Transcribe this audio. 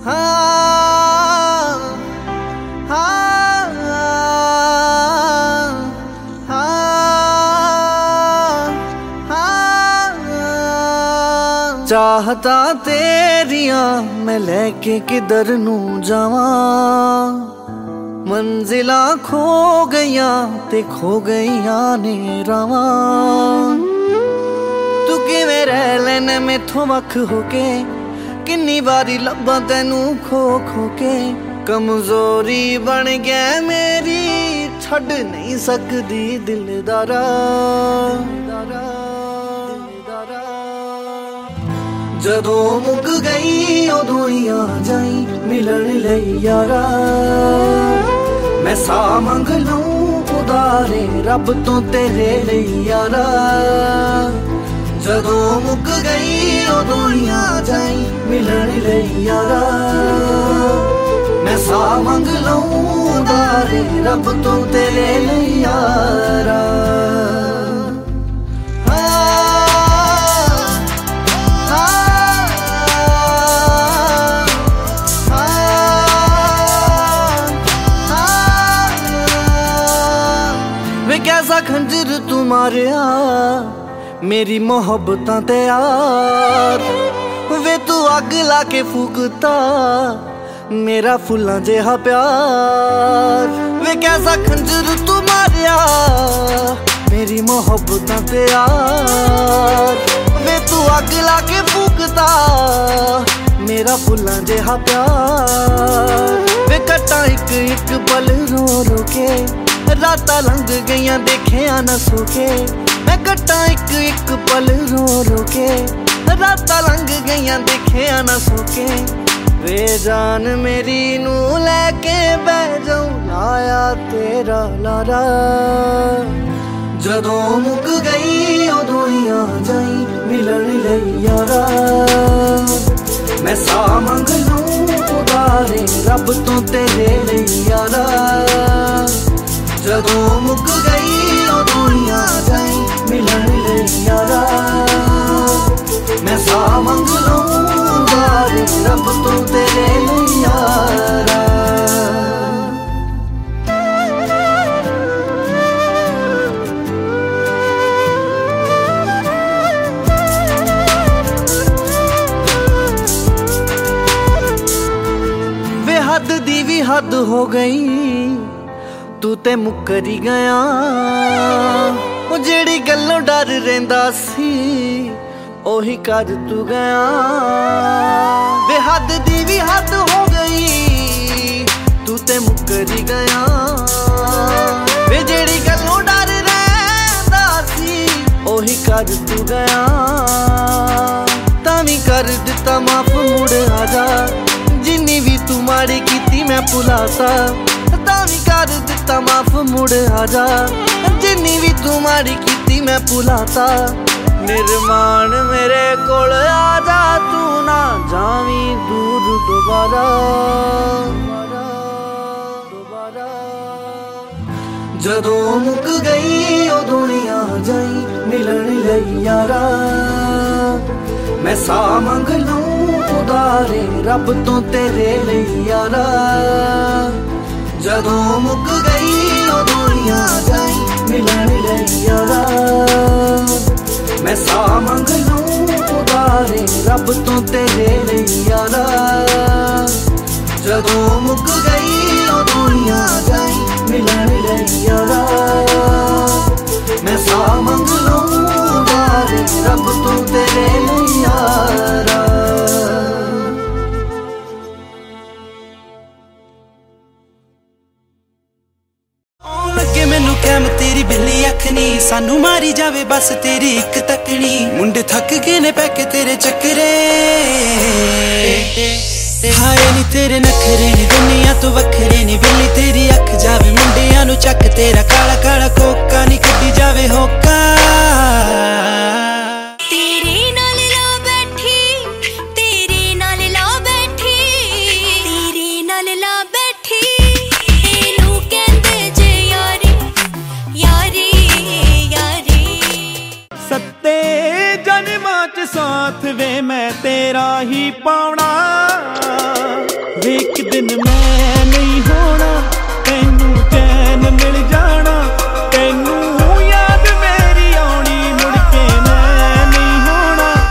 हाँ हाँ हाँ हाँ चाहता तेरिया मैं लेके किधर नू जावा मंजिला खो गईया ते खो गईया ने रावा तू किवें रह लैना मैथों वख होके किन्नी बारी लब्बां तैनू खो खो के कमजोरी बन गया मेरी छड़ नहीं सकदी दिलदारा जदों मुक गई उदों ही आ जाई मिलण लई यारा मैं सा मंग लूं उदारे रब तो तेरे लई यारा जदों मुक गई उदों ही आ जाई मिलण लई यारा मैं सा मंग लूं उदारे रब तो तेरे लई यारा कैसा खंजर तू मारिया मेरी मोहब्बतां ते यार वे तू अग ला के फूकता मेरा फुल्लां जिहा प्यार वे कैसा खंजर तू मारिया मेरी मोहब्बतां ते यार वे तू अग ला के फूकता मेरा फुल्लां जिहा प्यार वे कट्टा एक एक पल रो रो के रातां लंघ गईयां देखिया न सोके मैं कट्टा एक एक पल रो रो के रातां लंघ गईयां देखिया न सोके वे जान मेरी नू लैके बह जाऊं लाया तेरा लारा जदों मुक गई उदों ही आ जाई मिलण लई यारा मैं सा मंग लूं उदारे रब तो तेरे लई यारा जदों मुक गई उदों ही आ जाई मिलण लई यारा मैं सा मंग लूं उदारे रब तो तेरे लई यारा वे हद दी भी हद हो गई तू ते मुकरी गया ओ जेड़ी गल्लों डर रहिंदा सी ओही कर तू गया वे हद दी भी हद हो गई तू ते मुकरी गया वे जेड़ी गल्लों डर रहिंदा सी ओही कर तू गया तां वी कर दिता माफ मुड़ आजा जिन्नी भी तू माड़ी कीती मैं भुलाता भी कर दिता माफ मुड़ आजा जिन्नी भी तू माड़ी कीती मैं भुलाता निर्माण मेरे कोल आजा तू ना जावी दूर दोबारा जदों मुक गई उदों ही आ जाई मिलण लई यारा मैं सा मंग लूं उदारे रब तो तेरे लई यारा जदों मुक गई उदों ही आ जाई मिलण लई यारा मैं सा मंग लूं उदारे रब तो तेरे लई यारा जदों मुक गई उदों ही आ जाई मिलण लई यारा मैं सा मंग लूं उदारे रब तो तेरे लई यारा मैनू कैम तेरी बिल्ली अखनी सानू मारी जावे बस तेरी एक तकनी मुंडे थक गए ने पैके तेरे चक्करे हाय नी तेरे नखरे ने दुनिया तो वखरे ने बिल्ली तेरी अख जावे मुंडिया नू चक तेरा काला काला कोका नी कड्डी जावे होका साथ वे मैं तेरा ही पावना।